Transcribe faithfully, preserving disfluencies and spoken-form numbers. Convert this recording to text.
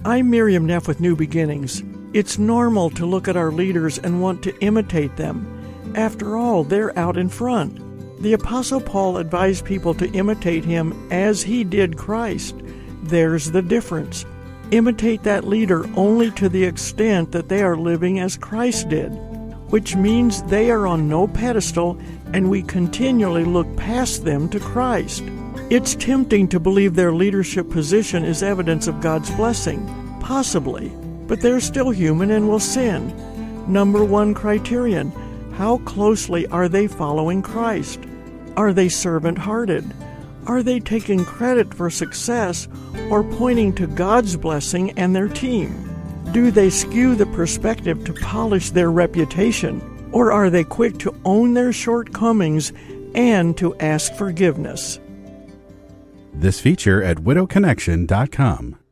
I'm Miriam Neff with New Beginnings. It's normal to look at our leaders and want to imitate them. After all, they're out in front. The Apostle Paul advised people to imitate him as he did Christ. There's the difference. Imitate that leader only to the extent that they are living as Christ did, which means they are on no pedestal and we continually look past them to Christ. It's tempting to believe their leadership position is evidence of God's blessing. Possibly, but they're still human and will sin. Number one criterion: how closely are they following Christ? Are they servant-hearted? Are they taking credit for success or pointing to God's blessing and their team? Do they skew the perspective to polish their reputation, or are they quick to own their shortcomings and to ask forgiveness? This feature at widow connection dot com.